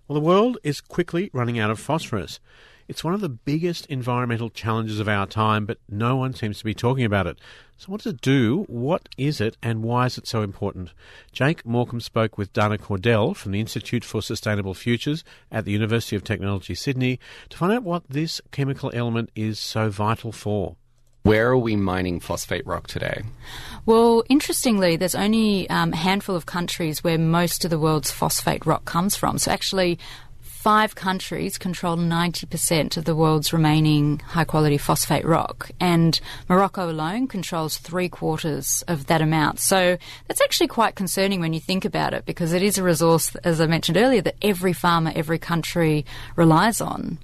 Well, the world is quickly running out of phosphorus. It's one of the biggest environmental challenges of our time, but no one seems to be talking about it. So what does it do? What is it? And why is it so important? Jake Morecambe spoke with Dana Cordell from the Institute for Sustainable Futures at the University of Technology, Sydney, to find out what this chemical element is so vital for. Where are we mining phosphate rock today? Well, interestingly, there's only a handful of countries where most of the world's phosphate rock comes from. So actually, 5 countries control 90% of the world's remaining high-quality phosphate rock, and Morocco alone controls 3/4 of that amount. So that's actually quite concerning when you think about it, because it is a resource, as I mentioned earlier, that every farmer, every country relies on.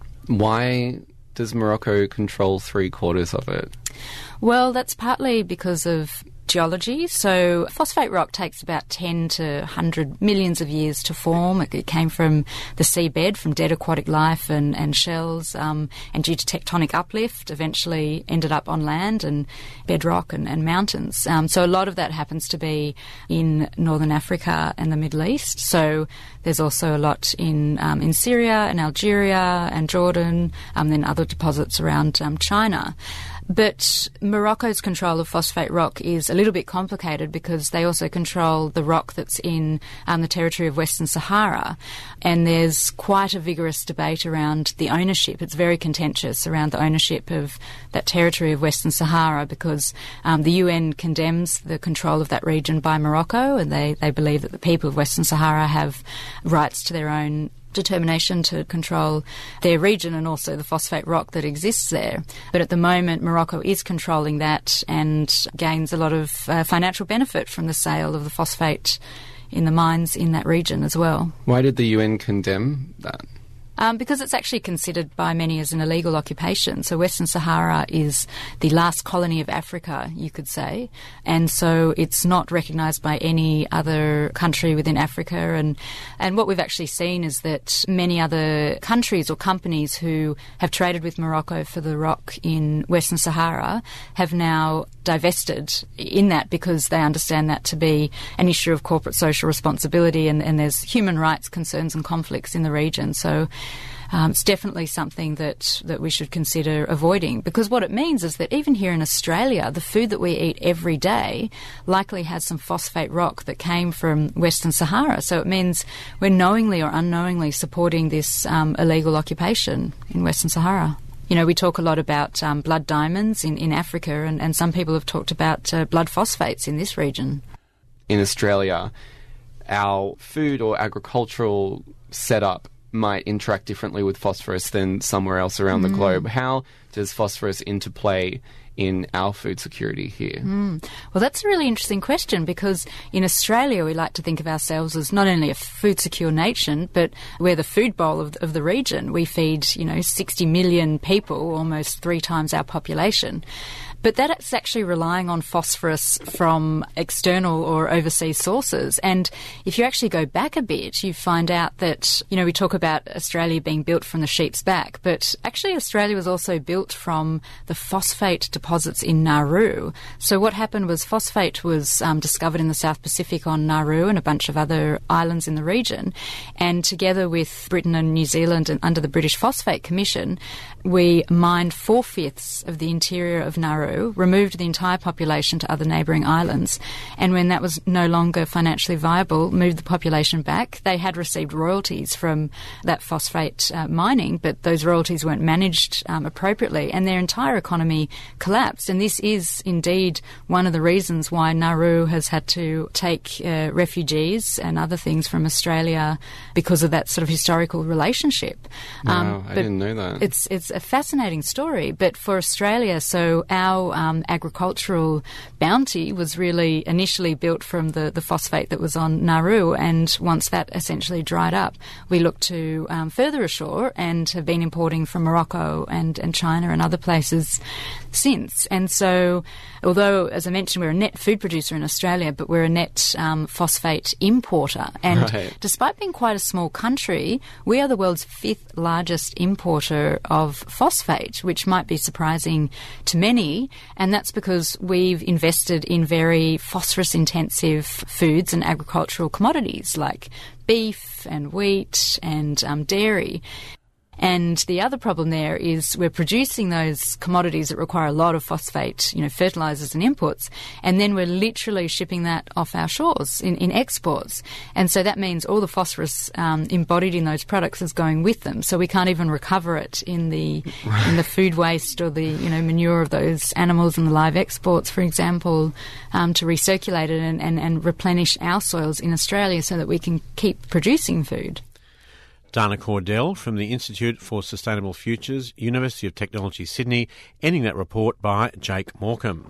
Why does Morocco control 3/4 of it? Well, that's partly because of geology. So phosphate rock takes about 10 to 100 millions of years to form. It came from the seabed, from dead aquatic life and shells, and due to tectonic uplift, eventually ended up on land and bedrock and mountains. So a lot of that happens to be in northern Africa and the Middle East. So there's also a lot in Syria and Algeria and Jordan, then other deposits around China. But Morocco's control of phosphate rock is a little bit complicated because they also control the rock that's in the territory of Western Sahara. And there's quite a vigorous debate around the ownership. It's very contentious around the ownership of that territory of Western Sahara because the UN condemns the control of that region by Morocco, and they believe that the people of Western Sahara have rights to their own determination to control their region and also the phosphate rock that exists there. But at the moment, Morocco is controlling that and gains a lot of financial benefit from the sale of the phosphate in the mines in that region as well. Why did the UN condemn that? Because it's actually considered by many as an illegal occupation. So Western Sahara is the last colony of Africa, you could say, and so it's not recognised by any other country within Africa. And what we've actually seen is that many other countries or companies who have traded with Morocco for the rock in Western Sahara have now divested in that because they understand that to be an issue of corporate social responsibility, and there's human rights concerns and conflicts in the region. So it's definitely something that we should consider avoiding, because what it means is that even here in Australia, the food that we eat every day likely has some phosphate rock that came from Western Sahara. So it means we're knowingly or unknowingly supporting this illegal occupation in Western Sahara. You know, we talk a lot about blood diamonds in Africa, and some people have talked about blood phosphates in this region. In Australia, our food or agricultural setup might interact differently with phosphorus than somewhere else around the globe. How does phosphorus interplay in our food security here? Well, that's a really interesting question, because in Australia we like to think of ourselves as not only a food secure nation, but we're the food bowl of the region. We feed, 60 million people, almost 3 times our population. But that's actually relying on phosphorus from external or overseas sources. And if you actually go back a bit, you find out that, we talk about Australia being built from the sheep's back, but actually Australia was also built from the phosphate deposits in Nauru. So what happened was phosphate was discovered in the South Pacific on Nauru and a bunch of other islands in the region. And together with Britain and New Zealand and under the British Phosphate Commission, we mined 4/5 of the interior of Nauru, removed the entire population to other neighbouring islands, and when that was no longer financially viable, moved the population back. They had received royalties from that phosphate mining, but those royalties weren't managed appropriately, and their entire economy collapsed. And this is indeed one of the reasons why Nauru has had to take refugees and other things from Australia, because of that sort of historical relationship. Wow, I didn't know that. It's a fascinating story, but for Australia, so our agricultural bounty was really initially built from the phosphate that was on Nauru, and once that essentially dried up, we looked to further ashore and have been importing from Morocco and China and other places since. sense. And so, although, as I mentioned, we're a net food producer in Australia, but we're a net phosphate importer. And despite being quite a small country, we are the world's 5th largest importer of phosphate, which might be surprising to many. And that's because we've invested in very phosphorus-intensive foods and agricultural commodities like beef and wheat and dairy. And the other problem there is we're producing those commodities that require a lot of phosphate, fertilizers and inputs, and then we're literally shipping that off our shores in exports. And so that means all the phosphorus embodied in those products is going with them. So we can't even recover it in the food waste or the manure of those animals and the live exports, for example, to recirculate it and replenish our soils in Australia so that we can keep producing food. Dana Cordell from the Institute for Sustainable Futures, University of Technology, Sydney, ending that report by Jake Morecambe.